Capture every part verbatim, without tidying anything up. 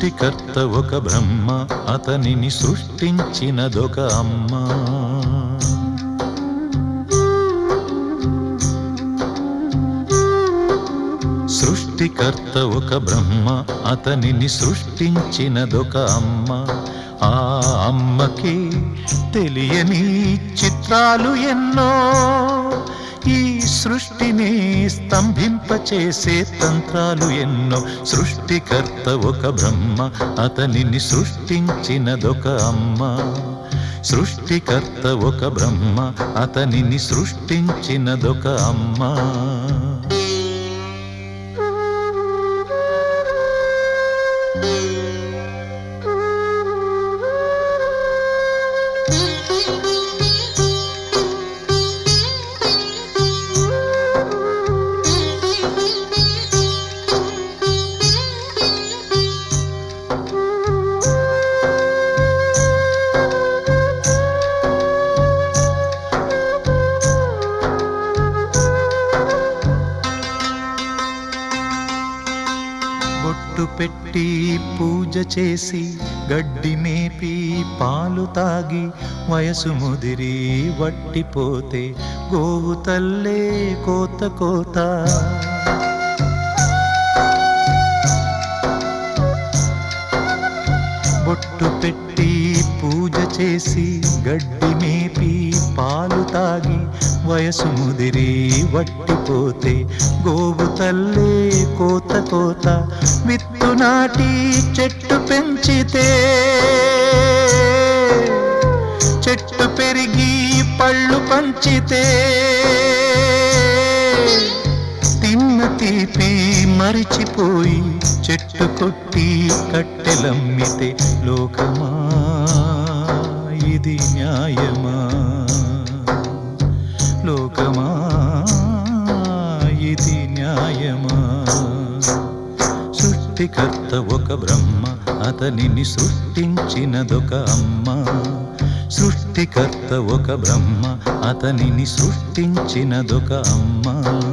సృష్టికర్త ఒక బ్రహ్మ, అతనిని సృష్టించినదొక అమ్మ. సృష్టికర్త ఒక బ్రహ్మ, అతనిని సృష్టించినదొక అమ్మ. ఆ అమ్మకి తెలియని చిత్రాలు ఎన్నో, ఈ సృష్టిని స్తంభింపచేసే తంత్రాలు ఎన్నో. సృష్టికర్త ఒక బ్రహ్మ, అతనిని సృష్టించినదొక అమ్మ. సృష్టికర్త ఒక బ్రహ్మ, అతనిని సృష్టించినదొక అమ్మ. బొట్టు పెట్టి పూజ చేసి గడ్డి మేపి పాలు తాగి వయసు ముదిరి వట్టిపోతే గోవు తల్లే కోత కోత. బొట్టు పెట్టి పూజ చేసి గడ్డి మేపి పాలు తాగి వయసు ముదిరి వట్టిపోతే గోవు తల్లే కోత కోత. విత్తు నాటి చెట్టు పెంచితే చెట్టు పెరిగి పళ్ళు పంచితే తిన్న తీపి మరిచిపోయి చెట్టు కొట్టి కట్టెలమ్మితే లోకమా ఇది న్యాయమా? లోకమా ఇది న్యాయమా? సృష్టికర్త ఒక బ్రహ్మ, అతనిని సృష్టించినదొక అమ్మ. సృష్టికర్త ఒక బ్రహ్మ, అతనిని సృష్టించినదొక అమ్మ.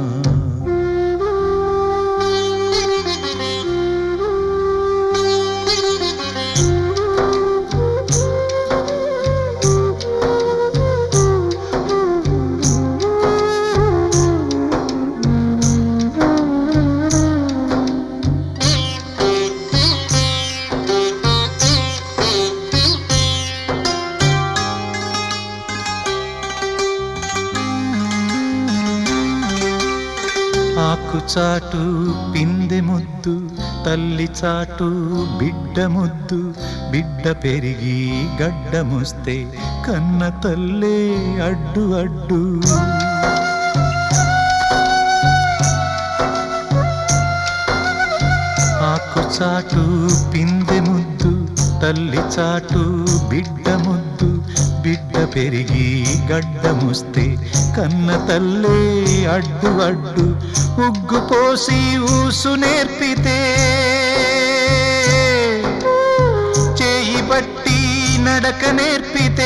ఆకు చాటు పిందె ముద్దు, తల్లి చాటు బిడ్డ ముద్దు. బిడ్డ పెరిగి గడ్డముస్తే కన్న తల్లే అడ్డు అడ్డు. ఆకు చాటు పిందె ముద్దు, తల్లి చాటు బిడ్డ ముద్దు. బిడ్డ పెరిగి గడ్డముస్తే కన్న తల్లే అడ్డు అడ్డు. ఉగ్గు పోసి ఊసు నేర్పితే చేయి బట్టి నడక నేర్పితే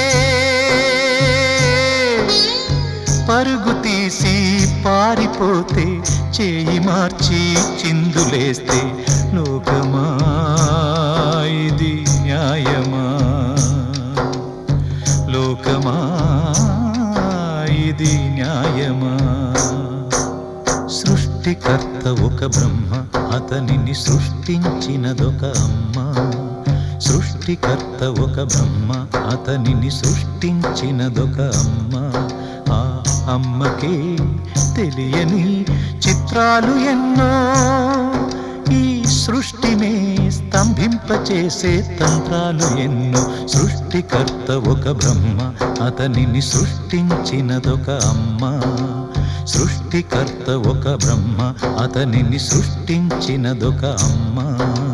పరుగు తీసి పారిపోతే చేయి మార్చి చిందులేస్తే లోకమా ఇది న్యాయమా? లోకమా ఇది న్యాయమా? సృష్టికర్త ఒక బ్రహ్మ, అతనిని సృష్టించినదొక అమ్మ. సృష్టికర్త ఒక బ్రహ్మ, అతనిని సృష్టించినదొక అమ్మ. ఆ అమ్మకే తెలియని చిత్రాలు ఎన్నో, ఈ సృష్టినే స్తంభింపచేసే తంత్రాలు ఎన్నో. సృష్టికర్త ఒక బ్రహ్మ, అతనిని సృష్టించినదొక అమ్మ. సృష్టికర్త ఒక బ్రహ్మ, అతనిని సృష్టించినదొక అమ్మ.